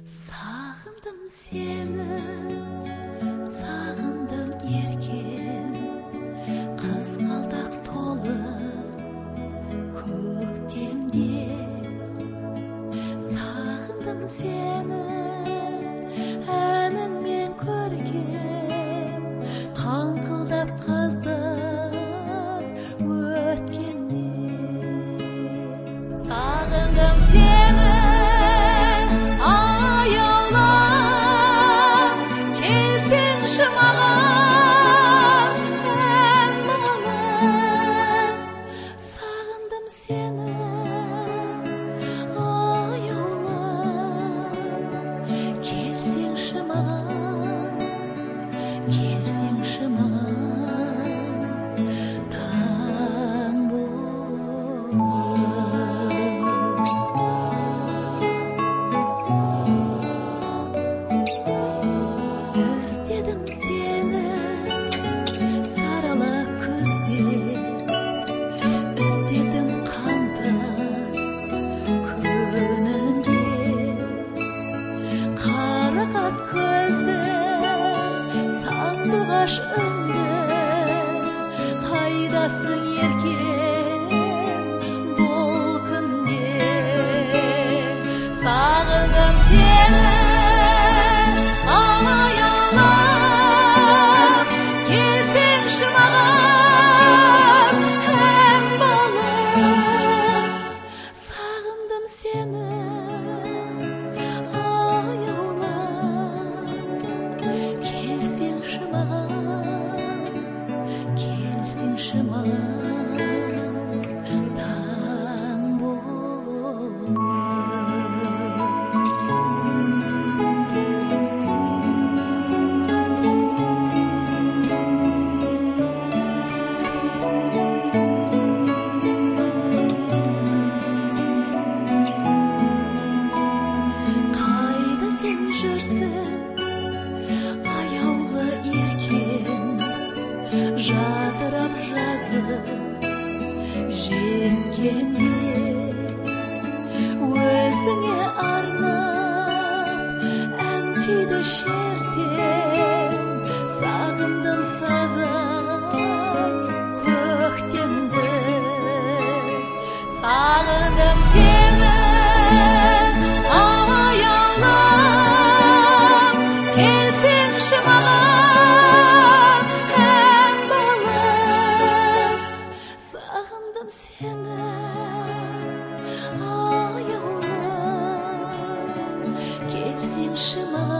Sağındım seni, sağındım erken, kızғалдақ толы көктемде. Sağındım seni, әніңмен көргем, қаңқылдап қаздар өткенде. Sağındım seni, Шымаған ән мұңлым, сағындым сені, аяулым. Келсеңші маған, таң болып. Іздедім сені сарала күзде, іздедім қаңтар күнінде. Қарақат көзді, сандуғаш үнді, қайдасың еркем бұл күнде. Сағындым сені, маған ән болып. Сағындым сені, аяулым. Келсеңші маған, таң болып. Аяулы еркен, жадырап жазып жеткенде. Өзіңе арнап ән күйді шертем, сағындым сазан көктемді. Сағындым сені, келсеңші маған ән болып. Сағындым сені, аяулым. Келсеңші маған.